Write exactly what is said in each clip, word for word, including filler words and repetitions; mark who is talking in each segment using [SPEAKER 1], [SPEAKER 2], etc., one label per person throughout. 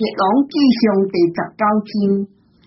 [SPEAKER 1] 王记上第十九章。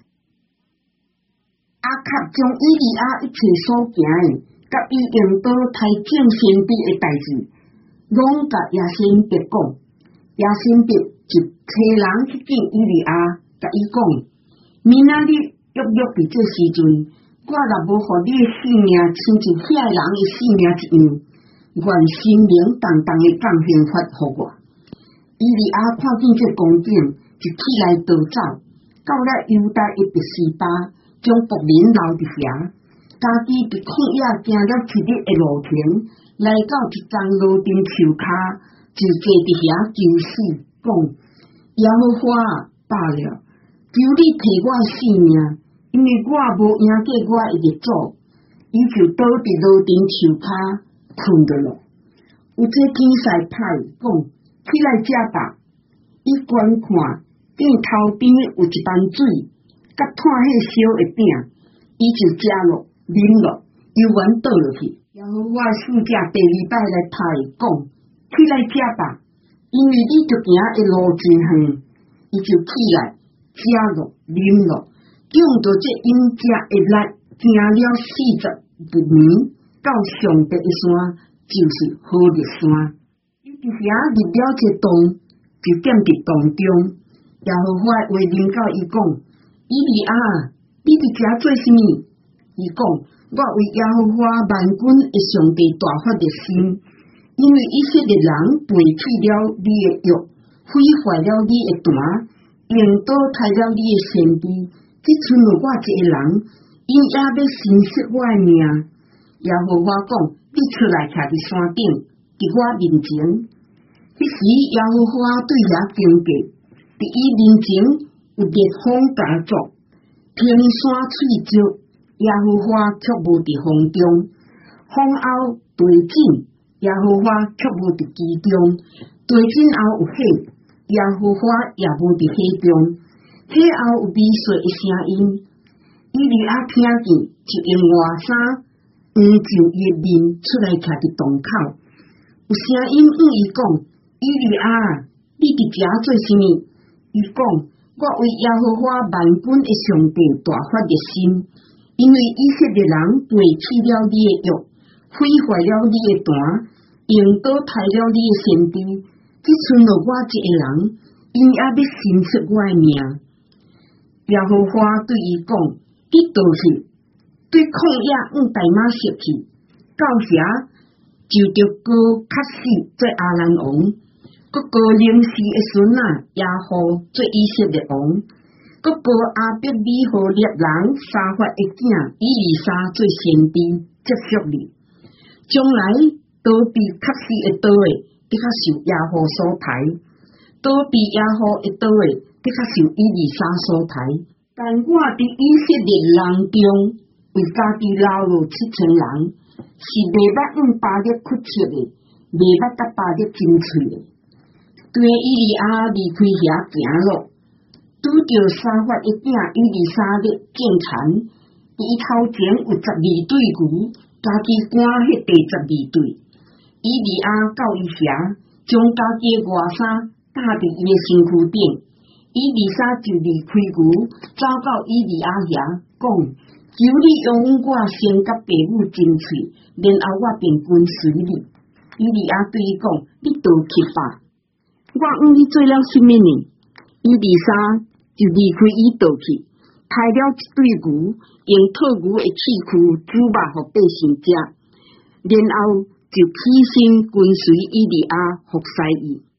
[SPEAKER 1] 阿卡将以利亚一切所行的，甲伊用刀杀正先知的代志，拢甲耶先别讲。耶先别就找人去见以利亚，甲伊讲：明仔日约约伫这时阵，我若无互你的性命亲像遐人的性命一样，愿心灵重重的降刑罚互我。以利亚看见这光景，就起来逃走，到了犹大的别是巴。将仆人留伫遐，家己伫旷野行了七日的路程，来到一丛路顶树骹，就坐伫遐求死，讲：耶和华啊，罢了，求你摕我性命，因为我无赢过我的列祖。伊就倒伫路顶树骹困着了。有这警司派讲：起来食吧。伊观看顶头边有一盘水。甲炭迄烧的饼，伊就食落、啉落，又原倒落去。耶和华使者第二摆来拍伊讲：起来食吧，因为你着行的路真远。伊就起来食落、啉落，用着这饮食的力，行了四十多年，到上帝的山，就是好烈山。伊伫遐入了一洞，就踮伫洞中。耶和华话临到伊讲：以利亚，你伫遮做甚物？伊讲：我为耶和华万军的上帝大发热心，因为以色列人背弃了你的约，毁坏了你的坛，用刀杀了你的先知，只剩了我一个人，因也要伸缩我的命。耶和华讲：你出来徛伫山顶，伫我面前。迄时耶和华对遐经过，伫伊面前。有烈风加作，天山翠竹，耶和华却无伫风中；风后地震，耶和华却无伫其中；地震后有火，耶和华也无伫火中；火后有微细的声音。以利亚听见，就用外衫捂住伊的面，出来徛伫洞口。有声音问伊讲：以利亚，你伫遮做甚物？伊讲：我为耶和华万军的上帝大发热心，因为以色列人背弃了你的约，毁坏了你的坛，用刀杀了你的先知，只剩了我一个人，因也要伸出我的命。耶和华对伊讲：你倒去，对旷野往大马色去，到遐就着高卡西做阿兰王。佮高灵士的孙仔耶户做以色列王，佮高阿伯利和列人沙法的囝以利沙做先知接续你。将来倒比卡西的刀的，得较受耶户所抬；倒比耶户的刀的，得较受以利沙所抬。但我伫以色列人中，为家己留落七千人，是袂捌用巴力屈切的，袂捌甲巴力争取的。对以利亚离开遐行路，拄着沙法的囝以利沙的见残，伊头前有十二对牛，家己赶迄第十二对。以利亚到伊遐，将家己的外衫搭伫伊的身躯顶。以利沙就离开牛，走到以利亚遐，讲：求你用我先甲爸母争取，然后我便跟随你。以利亚对伊讲：你倒去吧。我问你做了甚物呢？以利沙就离开伊倒去，杀了一对牛，用套牛的刺躯煮肉互百姓食，然后就起身跟随以利亚服侍伊。